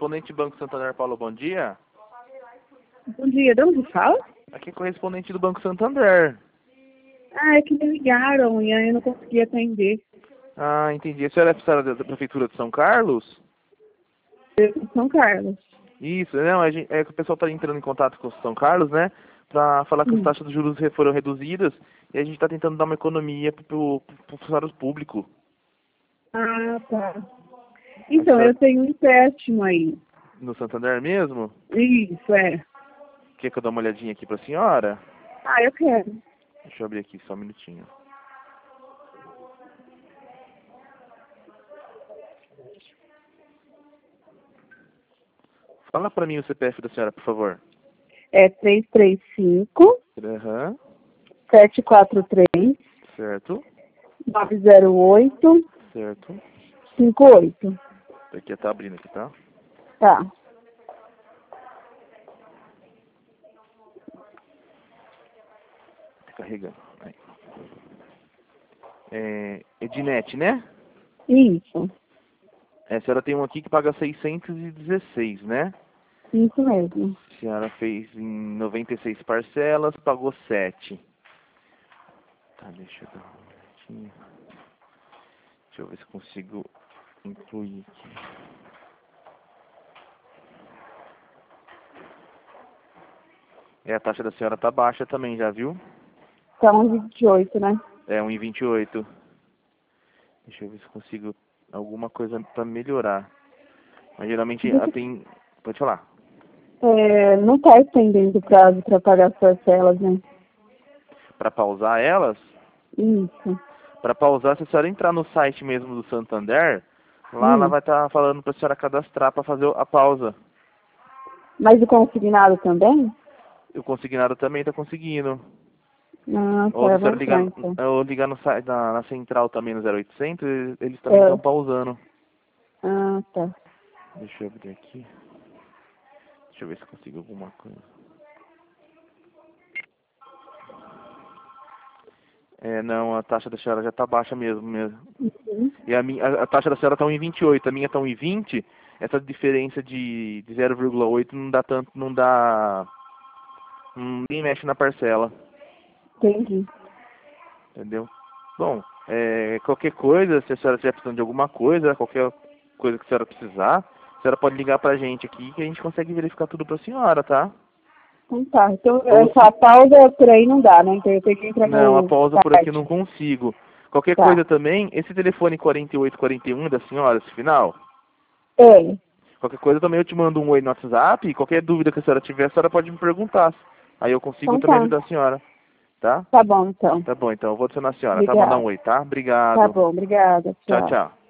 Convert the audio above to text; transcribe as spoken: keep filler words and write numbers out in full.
correspondente do Banco Santander, Paulo, bom dia. Bom dia, de onde fala? Aqui é correspondente do Banco Santander. Ah, é que me ligaram e aí eu não consegui atender. Ah, entendi. A senhora é funcionária da Prefeitura de São Carlos? Eu sou de São Carlos. Isso, não, a gente, é que o pessoal está entrando em contato com o São Carlos, né? Para falar que as Hum. taxas de juros foram reduzidas e a gente está tentando dar uma economia para o funcionário público. Ah, tá. Então, senhora- eu tenho um empréstimo aí. No Santander mesmo? Isso, é. Quer que eu dê uma olhadinha aqui para a senhora? Ah, eu quero. Deixa eu abrir aqui só um minutinho. Fala para mim o C P F da senhora, por favor. É três três cinco, Aham, sete quatro três, certo, nove zero oito, certo. cinco oito. Aqui tá abrindo aqui, tá? Tá. Tá carregando. Aí. É, Ednet, né? Isso. É, a senhora tem um aqui que paga seiscentos e dezesseis, né? Isso mesmo. A senhora fez em noventa e seis parcelas, pagou sete. Tá, deixa eu dar uma olhadinha. Deixa eu ver se consigo incluir aqui. É, a taxa da senhora tá baixa também, já viu? Tá um vinte e oito, né? É um e vinte e oito. Deixa eu ver se consigo alguma coisa pra melhorar. Mas geralmente ela tem... Pode falar. É, não tá estendendo o prazo para pagar as parcelas, né? Pra pausar elas? Isso. Para pausar, se a senhora entrar no site mesmo do Santander, lá ela Hum. vai estar falando para a senhora cadastrar para fazer a pausa. Mas o consignado também? O consignado também está conseguindo. Ah, Ou tá, se a eu vou senhora ligar, entrar, então. ou ligar no site, na, na central também no zero oitocentos, eles, eles também É. estão pausando. Ah, tá. Deixa eu abrir aqui. Deixa eu ver se consigo alguma coisa. É, não, a taxa da senhora já está baixa mesmo, mesmo. Uhum. E a, minha, a, a taxa da senhora está um e vinte e oito, a minha está um e vinte. Essa diferença de, de zero vírgula oito não dá tanto, não dá... Nem mexe na parcela. Entendi. Entendeu? Bom, é, qualquer coisa, se a senhora estiver precisando de alguma coisa, qualquer coisa que a senhora precisar, a senhora pode ligar pra gente aqui que a gente consegue verificar tudo pra senhora, tá? Então tá. Então, Ou essa se... pausa por aí não dá, né? Então eu tenho que entrar Não, a no pausa por aqui eu site. não consigo. Qualquer Tá. coisa também, esse telefone quarenta e oito quarenta e um da senhora, esse final, É. qualquer coisa também eu te mando um oi no WhatsApp, e qualquer dúvida que a senhora tiver, a senhora pode me perguntar. Aí eu consigo Então também tá. ajudar a senhora, tá? Tá bom, então. Tá bom, então eu vou adicionar a senhora, tá? Mandar um Obrigada. oi, tá? Tá Obrigado. bom, obrigada. Tchau, Tchau. tchau.